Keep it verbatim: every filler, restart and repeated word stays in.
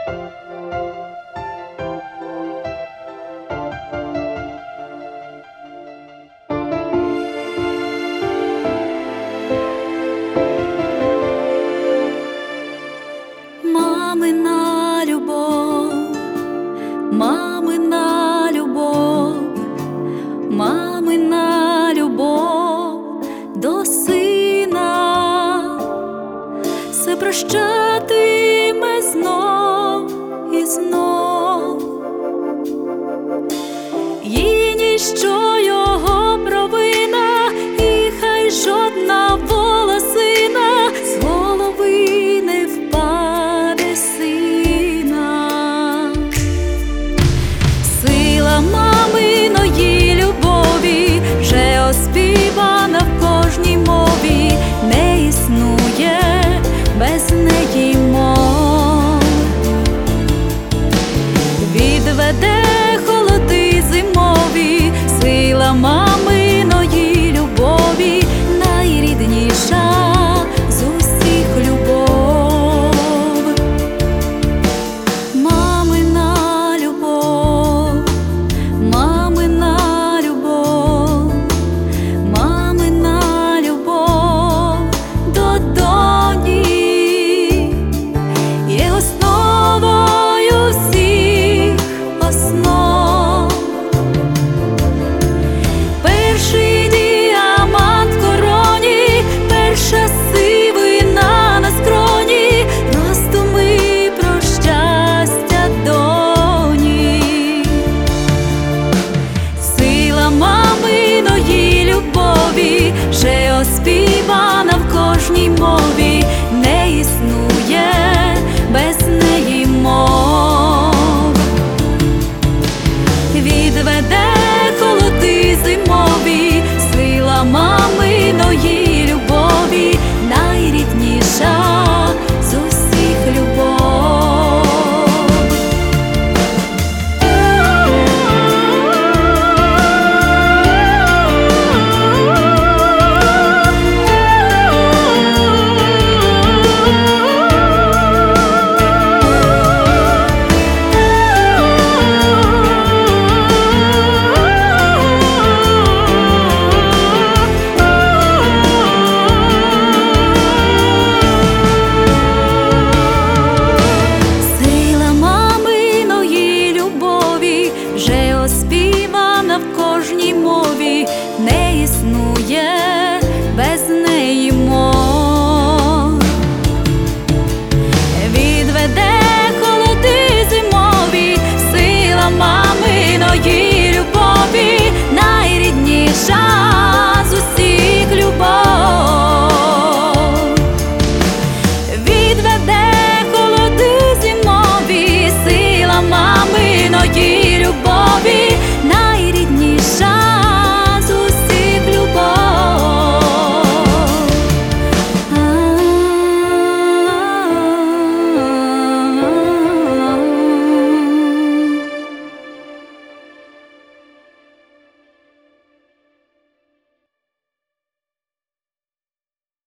Мамина любов, мамина любов, мамина любов до сина все прощатиме знов і знов. Їй ніщо його провина, і хай жодна волосина з голови не впаде сина. Сила маминої любові вже оспівана в кожній мові, не існує без неї мов. Відведе холоди зимові, сила маминої